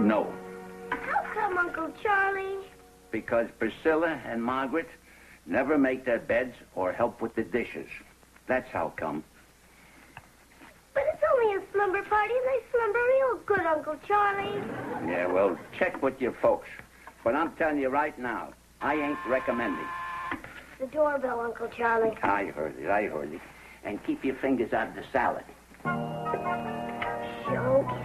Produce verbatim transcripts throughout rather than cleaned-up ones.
No. How come, Uncle Charlie? Because Priscilla and Margaret never make their beds or help with the dishes. That's how come. But it's only a slumber party, and they slumber real good, Uncle Charlie. Yeah, well, check with your folks. But I'm telling you right now, I ain't recommending. The doorbell, Uncle Charlie. I heard it, I heard it. And keep your fingers out of the salad. Okay.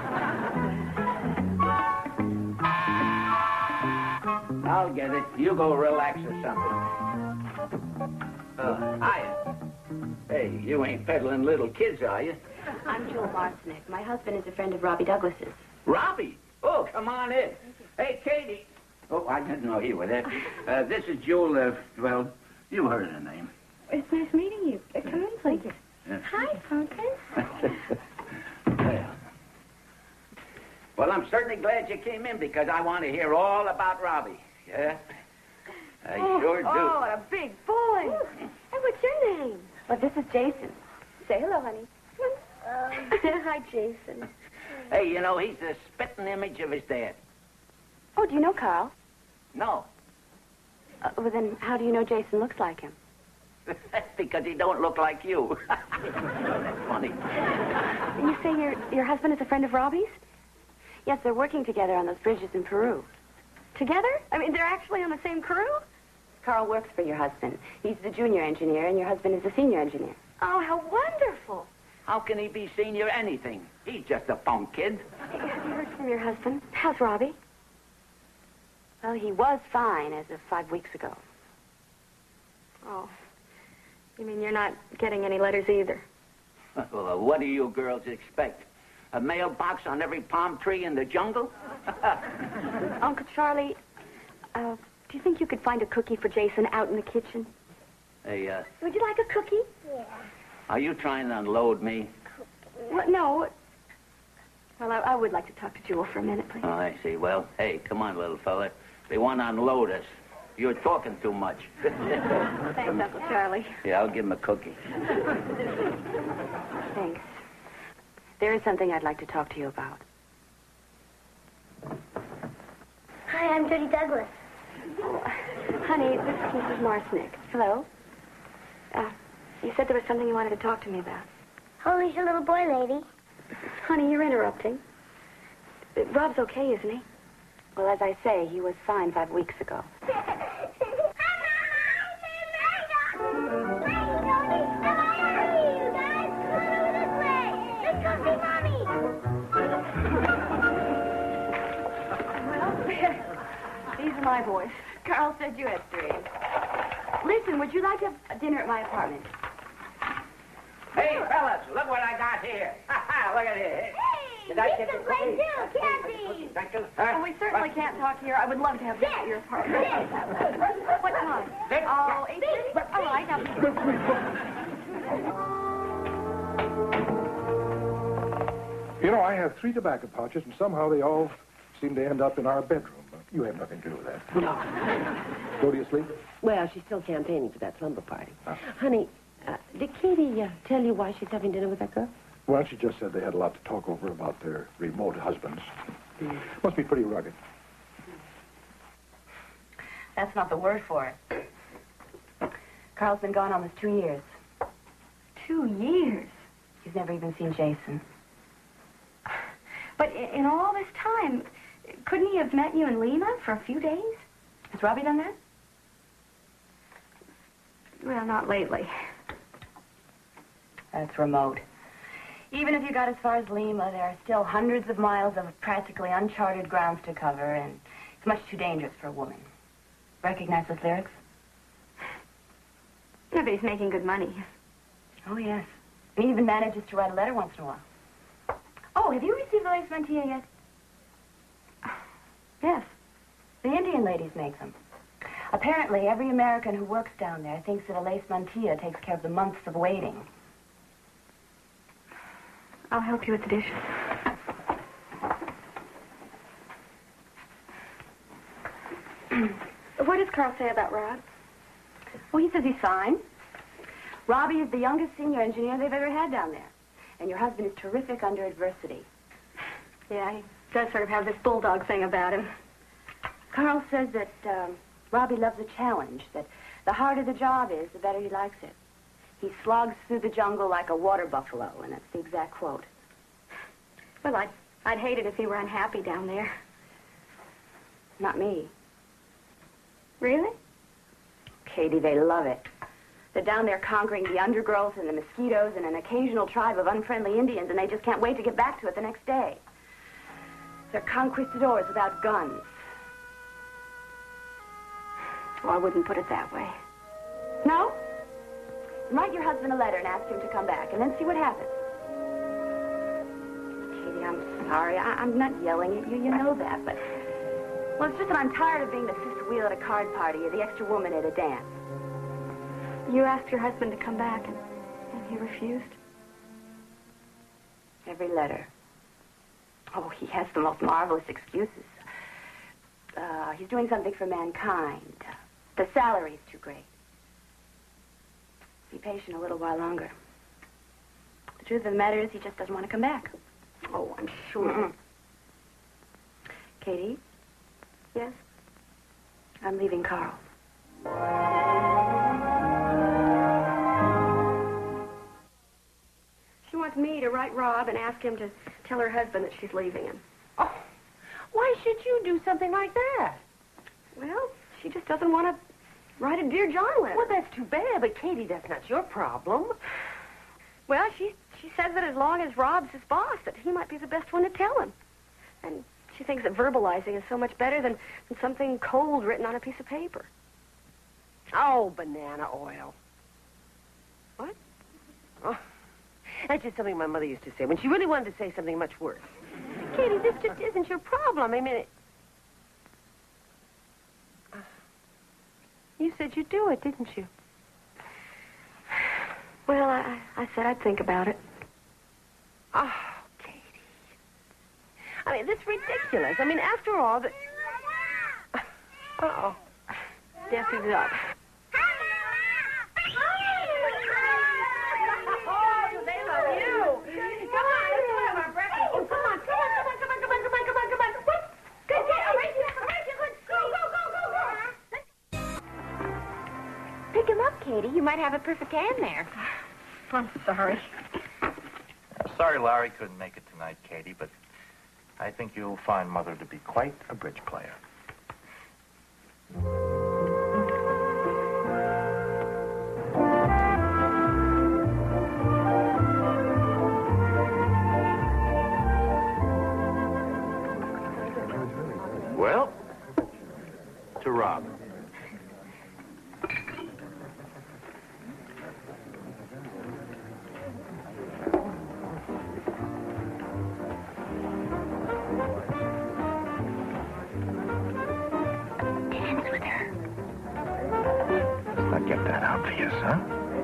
I'll get it. You go relax or something. Uh, hiya. Hey, you ain't peddling little kids, are you? I'm Jewel Marsnick. My husband is a friend of Robbie Douglas's. Robbie? Oh, come on in. Hey, Katie. Oh, I didn't know you were there. Uh, this is Jewel. Uh, well, you heard her name. It's nice meeting you. Uh, come in, please. Yeah. Hi, Fountain. Well, well, I'm certainly glad you came in because I want to hear all about Robbie. Yeah? I oh, sure do. Oh, what a big boy. And what's your name? Well, this is Jason. Say hello, honey. Um, Hi, Jason. Hey, you know, he's the spitting image of his dad. Oh, do you know Carl? No. Uh, well, then how do you know Jason looks like him? That's because he don't look like you. Funny. You say your your husband is a friend of Robbie's? Yes, they're working together on those bridges in Peru. Together? I mean, they're actually on the same crew? Carl works for your husband. He's the junior engineer, and your husband is the senior engineer. oh, how wonderful. How can he be senior anything? He's just a punk kid. Have you heard from your husband? How's Robbie? Well, he was fine as of five weeks ago. Oh. You mean you're not getting any letters either? Well, uh, what do you girls expect? A mailbox on every palm tree in the jungle? Uncle Charlie, uh, do you think you could find a cookie for Jason out in the kitchen? Hey, uh, Would you like a cookie? Yeah. are you trying to unload me? What? No. Well, I, I would like to talk to Jewel for a minute, please. Oh, I see. Well, hey, come on, little fella. They want to unload us. You're talking too much. Thanks, Uncle Charlie. Yeah, I'll give him a cookie. Thanks. There is something I'd like to talk to you about. Hi, I'm Judy Douglas. Oh, honey, this is Missus Marsnick. Hello. Uh, you said there was something you wanted to talk to me about. Holy's your little boy, lady. Honey, you're interrupting. Uh, Rob's okay, isn't he? Well, as I say, he was fine five weeks ago. These are my boys. Carl said you had three. Listen, would you like to have a dinner at my apartment? Hey, fellas, look what I got here. Look at it. Hey, Did I this get is the great cookie? too, Kathy. Thank you. Oh, we certainly can't talk here. I would love to have dinner at your apartment. What time? Oh, eight thirty? All right, now. You know, I have three tobacco pouches, and somehow they all seem to end up in our bedroom. You have nothing to do with that. No. Go to your sleep? Well, she's still campaigning for that slumber party. Ah. Honey, uh, did Katie uh, tell you why she's having dinner with that girl? Well, she just said they had a lot to talk over about their remote husbands. Mm. Must be pretty rugged. That's not the word for it. Carl's been gone almost two years. Two years? He's never even seen Jason. But in, in all this time, couldn't he have met you in Lima for a few days? Has Robbie done that? Well, not lately. That's remote. Even if you got as far as Lima, there are still hundreds of miles of practically uncharted grounds to cover, and it's much too dangerous for a woman. Recognize those lyrics? Yeah, but he's making good money. Oh, yes. And he even manages to write a letter once in a while. Oh, have you received the lace mantilla yet? Yes. The Indian ladies make them. Apparently, every American who works down there thinks that a lace mantilla takes care of the months of waiting. I'll help you with the dishes. What does Carl say about Rob? Well, he says he's fine. Robbie is the youngest senior engineer they've ever had down there. And your husband is terrific under adversity. Yeah, he does sort of have this bulldog thing about him. Carl says that um, Robbie loves a challenge, that the harder the job is, the better he likes it. He slogs through the jungle like a water buffalo, and that's the exact quote. Well, I'd, I'd hate it if he were unhappy down there. Not me. Really? Katie, they love it. They're down there conquering the undergrowth and the mosquitoes and an occasional tribe of unfriendly Indians, and they just can't wait to get back to it the next day. They're conquistadors without guns. Well, I wouldn't put it that way. No? Write your husband a letter and ask him to come back, and then see what happens. Katie, I'm sorry. I I'm not yelling at you. You know that, but... Well, it's just that I'm tired of being the fifth wheel at a card party or the extra woman at a dance. You asked your husband to come back, and, and he refused? Every letter. Oh, he has the most marvelous excuses. Uh, he's doing something for mankind. Uh, the salary's too great. Be patient a little while longer. The truth of the matter is he just doesn't want to come back. Oh, I'm sure. Mm-mm. Katie? Yes? I'm leaving Carl. She wants me to write Rob and ask him to tell her husband that she's leaving him. Oh, why should you do something like that? Well, she just doesn't want to write a Dear John letter. Well, that's too bad, but Katie, that's not your problem. Well, she she says that as long as Rob's his boss, that he might be the best one to tell him. And she thinks that verbalizing is so much better than, than something cold written on a piece of paper. Oh, banana oil. What? Oh, that's just something my mother used to say when she really wanted to say something much worse. Katie, this just isn't your problem. I mean, it... You said you'd do it, didn't you? Well, I, I said I'd think about it. Oh, Katie. I mean, this is ridiculous. I mean, after all, the... Uh-oh. Dessie's up. Oh, do they love you? Come on, let's go have our breakfast. Oh, come on, come on, come on, come on, come on, come on, come on, come on. What? Good, good, all right, all right, let's go, go, go, go, go. Pick him up, Katie. You might have a perfect hand there. I'm sorry. Sorry Larry couldn't make it tonight, Katie, but I think you'll find Mother to be quite a bridge player. Well, to Rob. Get that obvious, huh?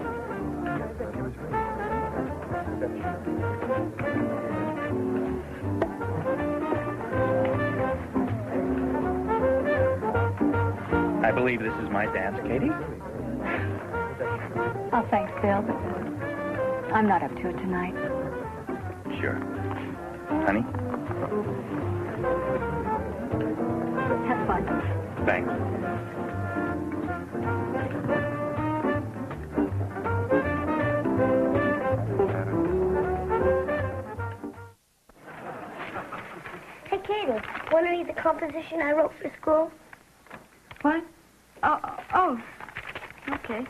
I believe this is my dance, Katie. Oh, thanks, Bill, but I'm not up to it tonight. Sure. Honey? Have fun. Thanks. Hey, Katie, want to read the composition I wrote for school? What? Oh, oh, okay.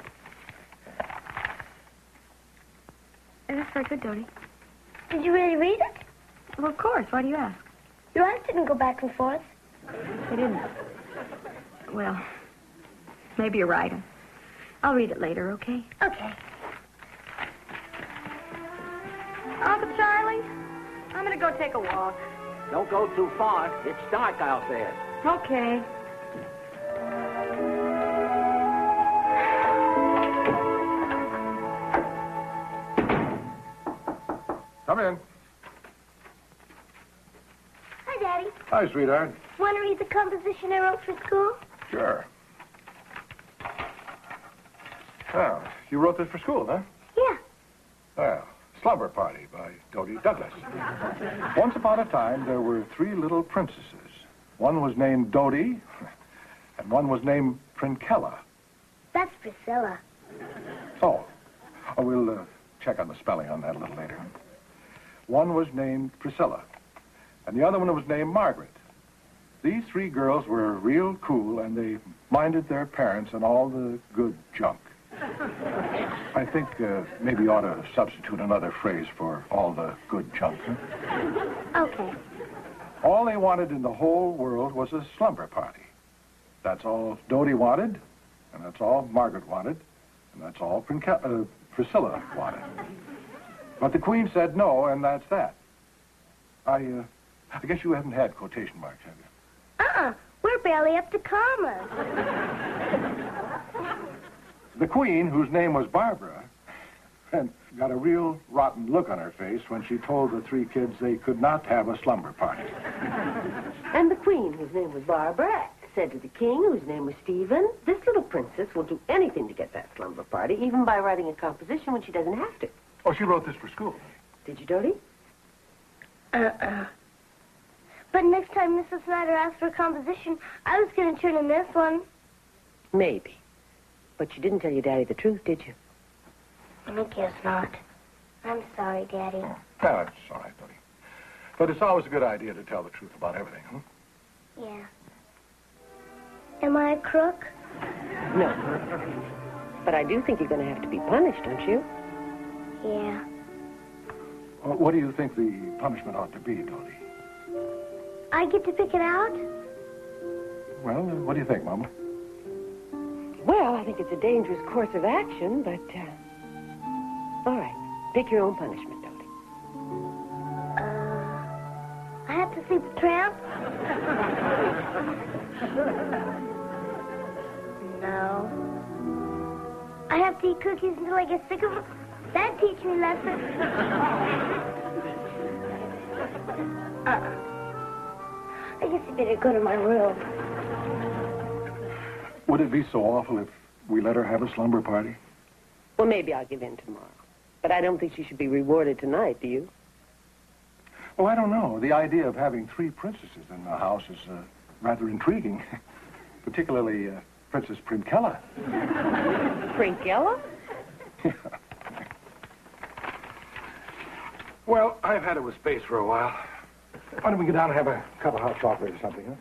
That's very good, Dodie. Did you really read it? Well, of course. Why do you ask? Your eyes didn't go back and forth. They didn't. Well, maybe you're right. I'll read it later, okay? Okay. Uncle Charlie, I'm going to go take a walk. Don't go too far. It's dark out there. Okay. Come in. Hi, Daddy. Hi, sweetheart. Want to read the composition I wrote for school? Sure. Oh, you wrote this for school, huh? Yeah. Well, Slumber Party by Dodie Douglas. Once upon a time, there were three little princesses. One was named Dodie, and one was named Prinkella. That's Priscilla. Oh, oh we'll uh, check on the spelling on that a little later. One was named Priscilla, and the other one was named Margaret. These three girls were real cool, and they minded their parents and all the good junk. I think uh, maybe you ought to substitute another phrase for all the good junk. Huh? Okay. All they wanted in the whole world was a slumber party. That's all Dodie wanted, and that's all Margaret wanted, and that's all Prinke- uh, Priscilla wanted. But the Queen said no, and that's that. I, uh, I guess you haven't had quotation marks, have you? Uh-uh. We're barely up to commas. The Queen, whose name was Barbara, and got a real rotten look on her face when she told the three kids they could not have a slumber party. And the Queen, whose name was Barbara, said to the King, whose name was Stephen, this little princess will do anything to get that slumber party, even by writing a composition when she doesn't have to. Oh, she wrote this for school. Did you, Dodie? Uh-uh. But next time Missus Snyder asked for a composition, I was going to turn in this one. Maybe. But you didn't tell your daddy the truth, did you? I guess not. I'm sorry, Daddy. Oh, that's all right, Dodie. But it's always a good idea to tell the truth about everything, huh? Yeah. Am I a crook? No. But I do think you're going to have to be punished, don't you? Yeah. Well, what do you think the punishment ought to be, Dodie? I get to pick it out? Well, uh, what do you think, Mama? Well, I think it's a dangerous course of action, but, uh... all right. Pick your own punishment, Dodie. Uh... I have to sleep with Tramp? No. I have to eat cookies until I get sick of them? That'd teach me a lesson. uh-uh. I guess I better go to my room. Would it be so awful if we let her have a slumber party? Well, maybe I'll give in tomorrow. But I don't think she should be rewarded tonight, do you? Well, I don't know. The idea of having three princesses in the house is uh, rather intriguing. Particularly uh, Princess Prinkella. Prinkella? Yeah. Well, I've had it with space for a while. Why don't we get down and have a cup of hot chocolate or something, huh?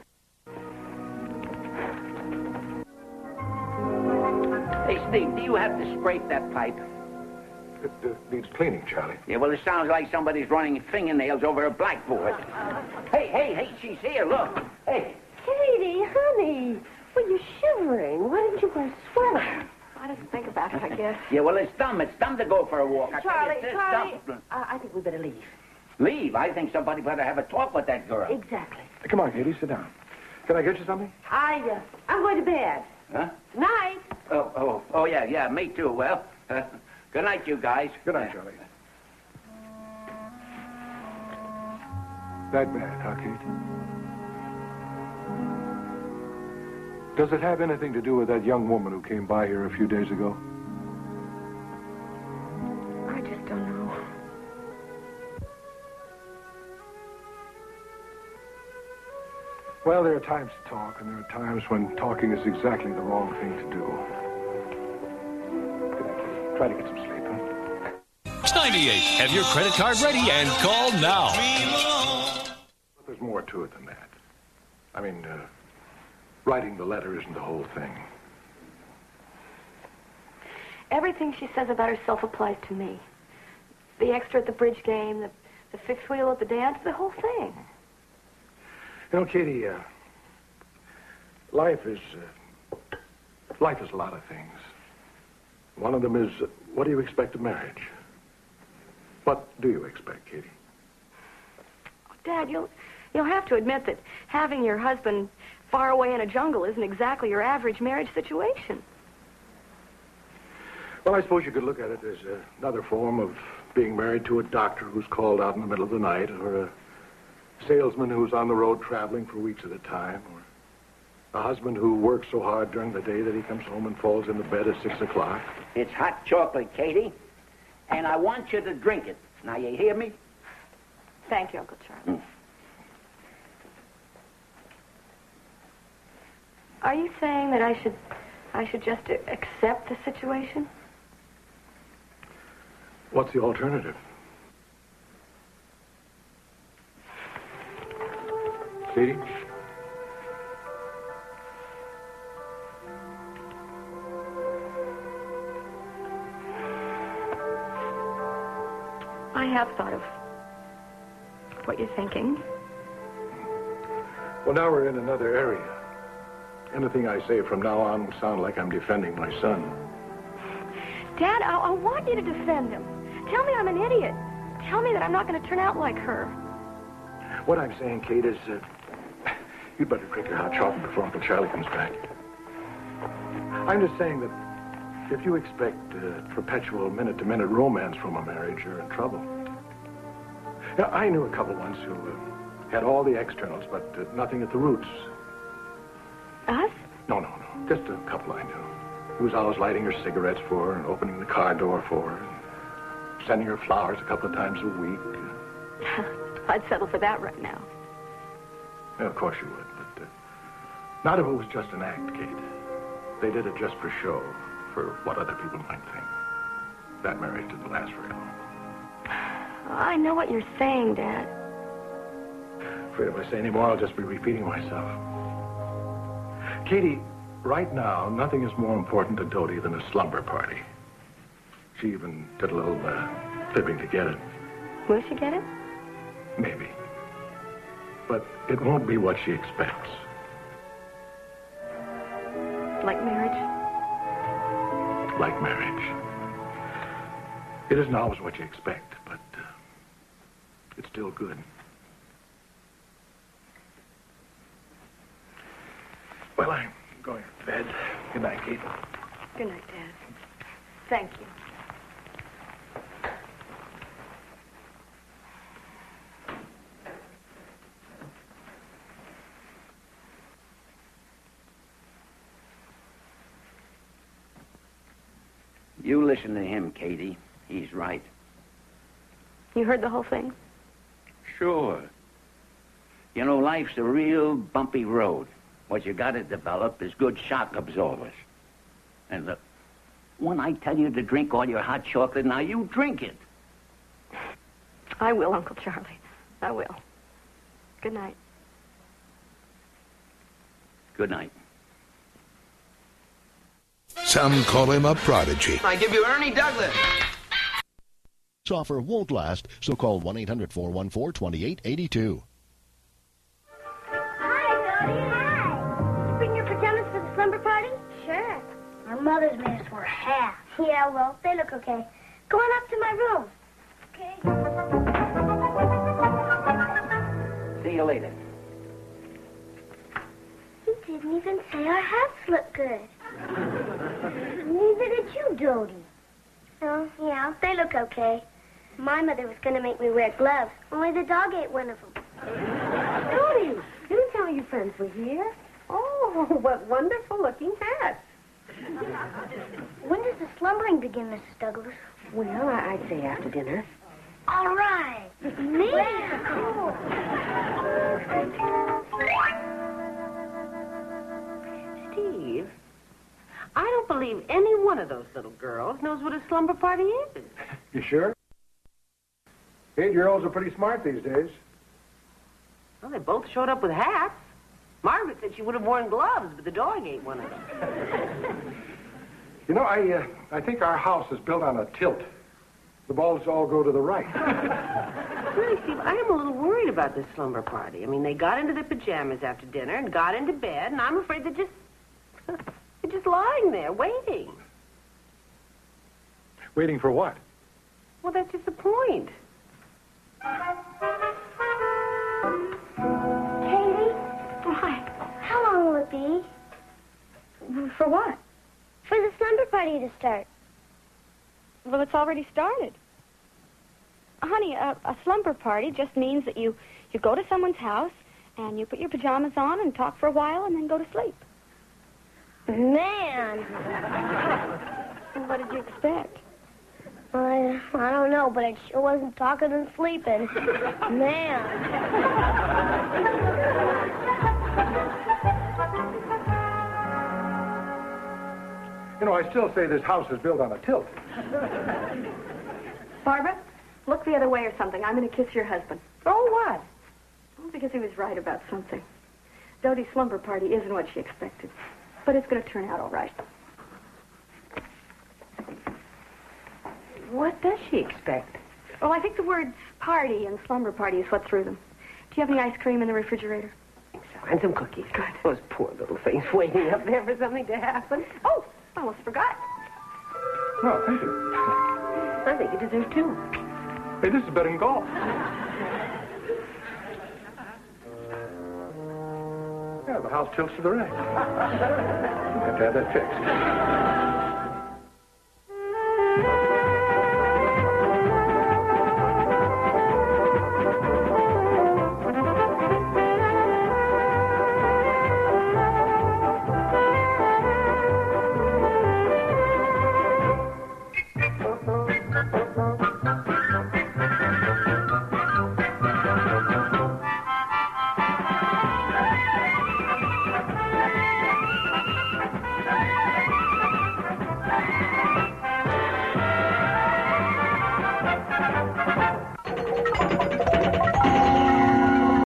Hey, Steve, do you have to scrape that pipe? It uh, needs cleaning, Charlie. Yeah, well, it sounds like somebody's running fingernails over a blackboard. Hey, hey, hey, she's here, look. Hey. Katie, honey, well, you're shivering. Why didn't you wear a sweater? I didn't think about it, I guess. Yeah, well, it's dumb. It's dumb to go for a walk. I tell you, Charlie, it's just Charlie, dumb. uh, I think we better leave. Leave? I think somebody better have a talk with that girl. Exactly. Come on, Katie, sit down. Can I get you something? I, uh, I'm going to bed. Huh? Night. Oh, oh, oh, yeah, yeah, me too. Well, uh, good night, you guys. Good night, Charlie. That bad, huh, Kate? Does it have anything to do with that young woman who came by here a few days ago? I just don't know. Well, there are times to talk, and there are times when talking is exactly the wrong thing to do. Good night, Kate. Try to get some sleep, huh? X ninety-eight. Have your credit card ready and call now. But there's more to it than that. I mean, uh, writing the letter isn't the whole thing. Everything she says about herself applies to me. The extra at the bridge game, the, the fifth wheel at the dance, the whole thing. You know, Katie, uh, life is, uh, life is a lot of things. One of them is, uh, what do you expect of marriage? What do you expect, Katie? Dad, you'll, you'll have to admit that having your husband far away in a jungle isn't exactly your average marriage situation. Well, I suppose you could look at it as uh, another form of being married to a doctor who's called out in the middle of the night, or a salesman who's on the road traveling for weeks at a time, or a husband who works so hard during the day that he comes home and falls into bed at six o'clock. It's hot chocolate, Katie, and I want you to drink it. Now, you hear me? Thank you, Uncle Charlie. Mm. Are you saying that I should, I should just accept the situation? What's the alternative? Katie? I have thought of what you're thinking. Well, now we're in another area. Anything I say from now on will sound like I'm defending my son. Dad, I, I want you to defend him. Tell me I'm an idiot. Tell me that I'm not going to turn out like her. What I'm saying, Kate, is uh, you'd better drink your hot chocolate before Uncle Charlie comes back. I'm just saying that if you expect uh, perpetual minute-to-minute romance from a marriage, you're in trouble. Now, I knew a couple once who uh, had all the externals, but uh, nothing at the roots. Us? No, no, no. Just a couple I knew. He was always lighting her cigarettes for her and opening the car door for her and sending her flowers a couple of times a week. I'd settle for that right now. Yeah, of course you would, but uh, not if it was just an act, Kate. They did it just for show, for what other people might think. That marriage didn't last very long. I know what you're saying, Dad. Afraid if I say any more, I'll just be repeating myself. Katie, right now, nothing is more important to Dodie than a slumber party. She even did a little uh, fibbing to get it. Will she get it? Maybe. But it won't be what she expects. Like marriage? Like marriage. It isn't always what you expect, but uh, it's still good. Well, I'm going to bed. Good night, Kate. Good night, Dad. Thank you. You listen to him, Katie. He's right. You heard the whole thing? Sure. You know, life's a real bumpy road. What you got to develop is good shock absorbers. And look, when I tell you to drink all your hot chocolate, now you drink it. I will, Uncle Charlie. I will. Good night. Good night. Some call him a prodigy. I give you Ernie Douglas. This offer won't last, so call one eight hundred, four one four, two eight eight two. Hi, Dodie. Hi. Bring your pajamas for the slumber party? Sure. Our mother's made us wear hats. Yeah, well, they look okay. Go on up to my room. Okay. See you later. You didn't even say our hats look good. Neither did you, Dodie. Oh, yeah, they look okay. My mother was going to make me wear gloves, only the dog ate one of them. Dodie, you didn't tell your friends we're here. Oh, what wonderful-looking hats. When does the slumbering begin, Missus Douglas? Well, I'd say after dinner. All right. Me? Cool. Steve, I don't believe any one of those little girls knows what a slumber party is. You sure? Eight-year-olds are pretty smart these days. Well, they both showed up with hats. Margaret said she would have worn gloves, but the dog ate one of them. You know, I uh, I think our house is built on a tilt. The balls all go to the right. Really, Steve, I am a little worried about this slumber party. I mean, they got into their pajamas after dinner and got into bed, and I'm afraid they're just... they're just lying there, waiting. Waiting for what? Well, that's just the point. Katie? Why? How long will it be? For what? For the slumber party to start. Well, it's already started. Honey, a, a slumber party just means that you, you go to someone's house and you put your pajamas on and talk for a while and then go to sleep. Man. What did you expect? Well, I, I don't know, but it sure wasn't talking and sleeping. Man. You know, I still say this house is built on a tilt. Barbara, look the other way or something. I'm going to kiss your husband. Oh, what? Well, because he was right about something. Dodie's slumber party isn't what she expected. But it's going to turn out all right. What does she expect? Well, I think the words party and slumber party is what threw them. Do you have any ice cream in the refrigerator? And some cookies. Good. Those poor little things waiting up there for something to happen. Oh, I almost forgot. Oh, thank you. I think you deserve two. Hey, this is better than golf. Yeah, the house tilts to the right. We'll have to have that fixed.